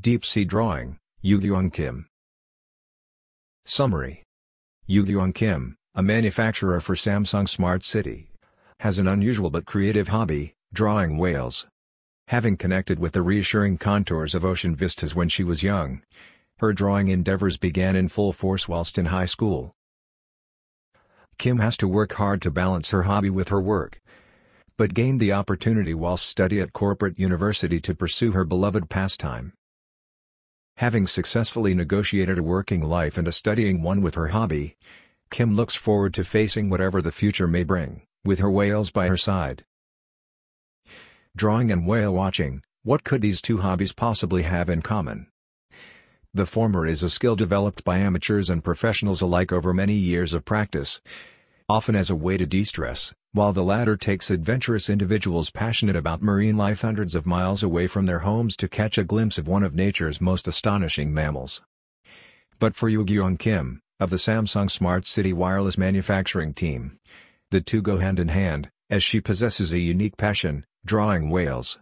Deep Sea Drawing, Yoo-Gyeong Kim. Summary. Yoo-Gyeong Kim, a manufacturer for Samsung Smart City, has an unusual but creative hobby, drawing whales. Having connected with the reassuring contours of ocean vistas when she was young, her drawing endeavors began in full force whilst in high school. Kim has to work hard to balance her hobby with her work, but gained the opportunity whilst study at corporate university to pursue her beloved pastime. Having successfully negotiated a working life and a studying one with her hobby, Kim looks forward to facing whatever the future may bring, with her whales by her side. Drawing and whale watching, what could these two hobbies possibly have in common? The former is a skill developed by amateurs and professionals alike over many years of practice, often as a way to de-stress, while the latter takes adventurous individuals passionate about marine life hundreds of miles away from their homes to catch a glimpse of one of nature's most astonishing mammals. But for Yoo-Gyeong Kim, of the Samsung Smart City wireless manufacturing team, the two go hand in hand, as she possesses a unique passion, drawing whales.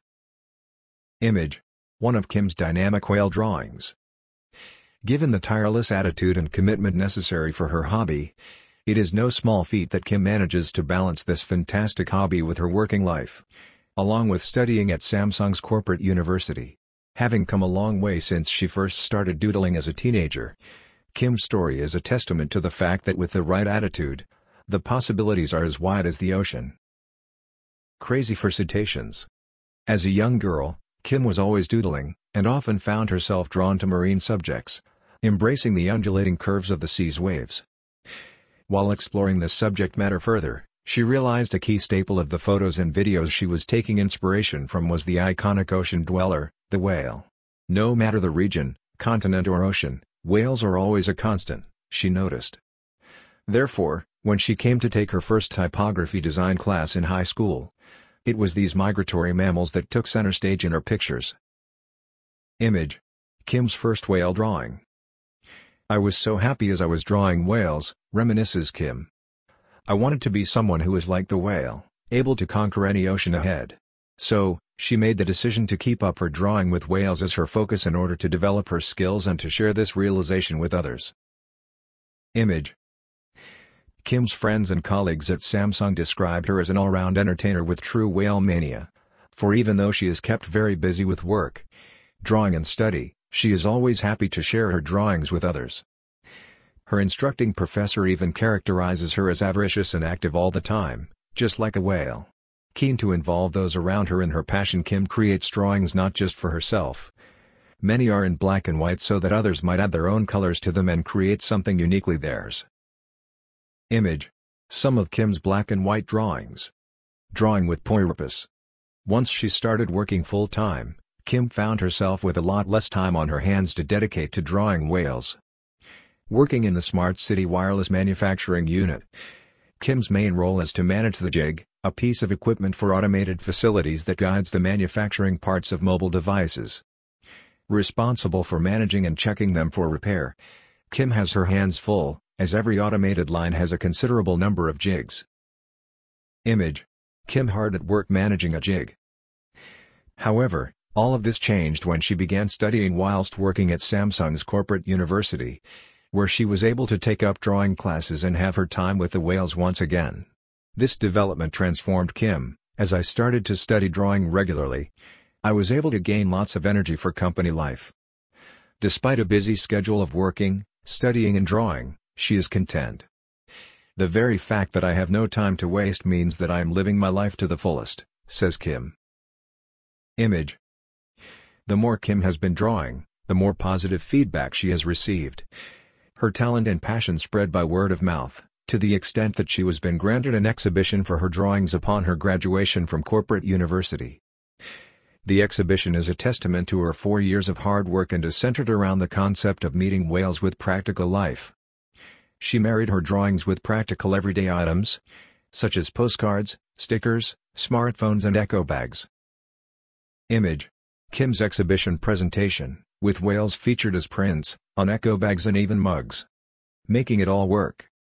Image. One of Kim's dynamic whale drawings. Given the tireless attitude and commitment necessary for her hobby, it is no small feat that Kim manages to balance this fantastic hobby with her working life, along with studying at Samsung's corporate university. Having come a long way since she first started doodling as a teenager, Kim's story is a testament to the fact that with the right attitude, the possibilities are as wide as the ocean. Crazy for citations. As a young girl, Kim was always doodling, and often found herself drawn to marine subjects, embracing the undulating curves of the sea's waves. While exploring this subject matter further, she realized a key staple of the photos and videos she was taking inspiration from was the iconic ocean dweller, the whale. No matter the region, continent or ocean, whales are always a constant, she noticed. Therefore, when she came to take her first typography design class in high school, it was these migratory mammals that took center stage in her pictures. Image. Kim's first whale drawing. I was so happy as I was drawing whales, reminisces Kim. I wanted to be someone who was like the whale, able to conquer any ocean ahead. So, she made the decision to keep up her drawing with whales as her focus in order to develop her skills and to share this realization with others. Image. Kim's friends and colleagues at Samsung described her as an all-round entertainer with true whale mania, for even though she is kept very busy with work, drawing and study, she is always happy to share her drawings with others. Her instructing professor even characterizes her as avaricious and active all the time, just like a whale. Keen to involve those around her in her passion, Kim creates drawings not just for herself. Many are in black and white so that others might add their own colors to them and create something uniquely theirs. Image. Some of Kim's black and white drawings. Drawing with purpose. Once she started working full-time, Kim found herself with a lot less time on her hands to dedicate to drawing whales. Working in the Smart City wireless manufacturing unit, Kim's main role is to manage the Jig, a piece of equipment for automated facilities that guides the manufacturing parts of mobile devices. Responsible for managing and checking them for repair, Kim has her hands full, as every automated line has a considerable number of jigs. Image. Kim hard at work managing a jig. However, all of this changed when she began studying whilst working at Samsung's corporate university, where she was able to take up drawing classes and have her time with the whales once again. This development transformed Kim. As I started to study drawing regularly, I was able to gain lots of energy for company life. Despite a busy schedule of working, studying and drawing, she is content. The very fact that I have no time to waste means that I am living my life to the fullest, says Kim. Image. The more Kim has been drawing, the more positive feedback she has received. Her talent and passion spread by word of mouth, to the extent that she was been granted an exhibition for her drawings upon her graduation from corporate university. The exhibition is a testament to her 4 years of hard work and is centered around the concept of meeting whales with practical life. She married her drawings with practical everyday items, such as postcards, stickers, smartphones and eco bags. Image. Kim's exhibition presentation, with whales featured as prints, on eco bags and even mugs. Making it all work.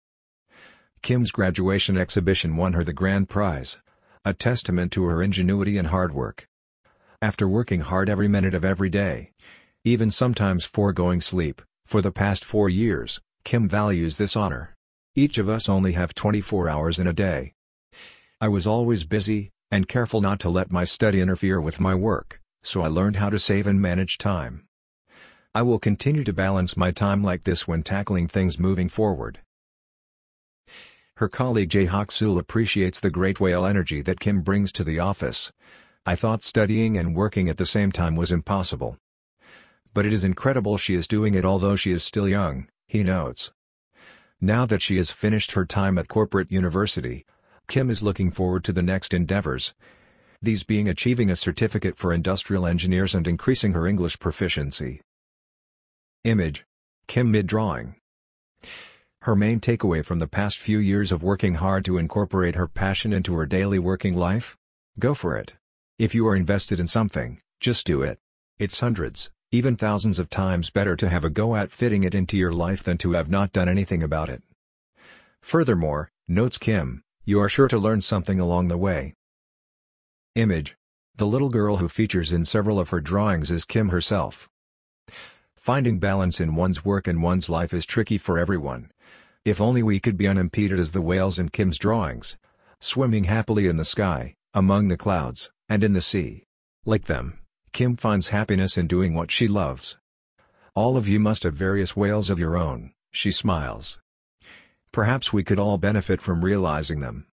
Kim's graduation exhibition won her the grand prize, a testament to her ingenuity and hard work. After working hard every minute of every day, even sometimes foregoing sleep. For the past 4 years, Kim values this honor. Each of us only have 24 hours in a day. I was always busy, and careful not to let my study interfere with my work, so I learned how to save and manage time. I will continue to balance my time like this when tackling things moving forward. Her colleague Jae Hak-sul appreciates the great whale energy that Kim brings to the office. I thought studying and working at the same time was impossible. But it is incredible she is doing it although she is still young, he notes. Now that she has finished her time at corporate university, Kim is looking forward to the next endeavors. These being achieving a certificate for industrial engineers and increasing her English proficiency. Image. Kim mid-drawing. Her main takeaway from the past few years of working hard to incorporate her passion into her daily working life? Go for it. If you are invested in something, just do it. It's hundreds, even thousands of times better to have a go at fitting it into your life than to have not done anything about it. Furthermore, notes Kim, you are sure to learn something along the way. Image. The little girl who features in several of her drawings is Kim herself. Finding balance in one's work and one's life is tricky for everyone. If only we could be unimpeded as the whales in Kim's drawings, swimming happily in the sky, among the clouds, and in the sea. Like them, Kim finds happiness in doing what she loves. All of you must have various whales of your own, she smiles. Perhaps we could all benefit from realizing them.